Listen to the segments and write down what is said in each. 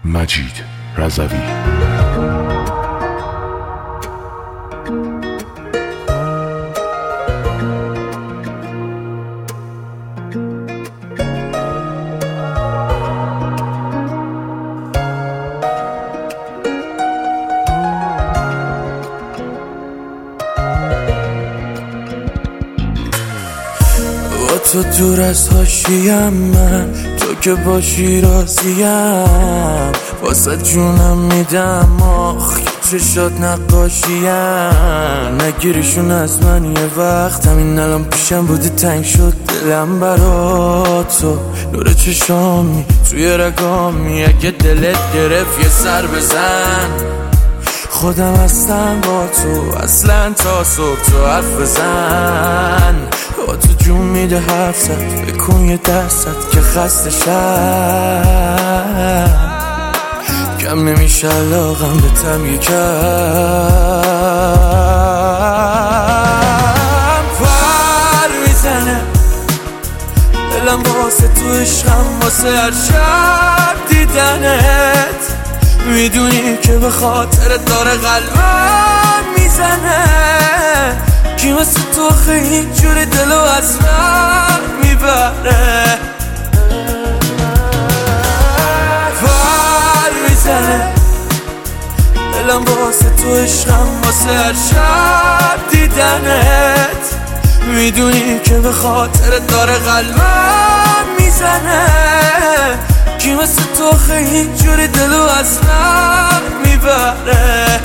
مجید رضوی. تو دور از حاشیم، من تو که باشی راضیم، واسه جونم میدم آخ چشات نقاشیم. نگیریشون از من یه وقت، همین الان پیشم بودی تنگ شد دلم برا تو. نور چشامی توی رگامی، اگه دلت گرفت یه سر بزن. خودم هستم با تو اصلا تا صبح، تو حرف بزن. با تو جون میده حرف زد، بکن یه درصد که خسته شم. کم نمیشه علاقم به تم یکم. پر میزنه دلم واسه تو عشقم، واسه هر شب دیدنت. میدونی که به خاطر داره قلبم میزنه. کی مثل تو خیلی جوری دلو از من میبره. پر میزنه دلم واسه تو عشقم، واسه هر شب دیدنت. میدونی که به خاطر داره قلبم میزنه. کی مثل تو خیلی جوری دلو از من میبره.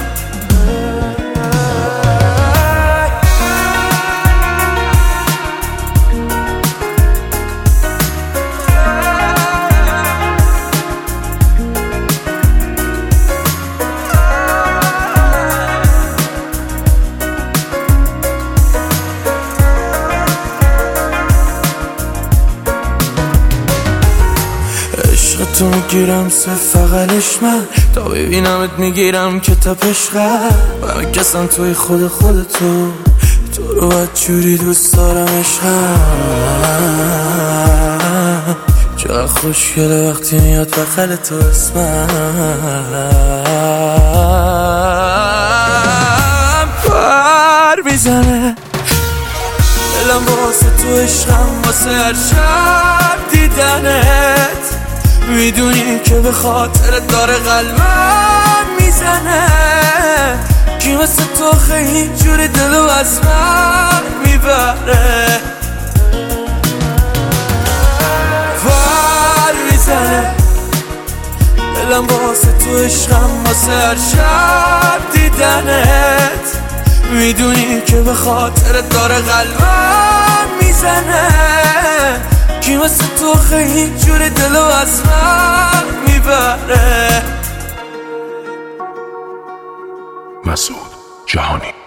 تو میگیرم فقلش من، تا ببینمت میگیرم که تپش قلب. همه کسم توی خودتو، تو رو بدجوری دوست دارم عشقم. چقدر خوشگله وقتی میاد بغل تو اسمم. پر میزنه دلم واسه تو عشقم، واسه هر شب دیدنت. میدونی که به خاطر داره قلبم میزنه. کی مثل تو خیلی جوری دلو از من میبره. پر میزنه دلم واسه تو عشقم، واسه هر شب دیدنت. میدونی که به خاطر داره قلبم میزنه. کی مثل تو خیلی جوری دلو از من میبره. مسعود جهانی.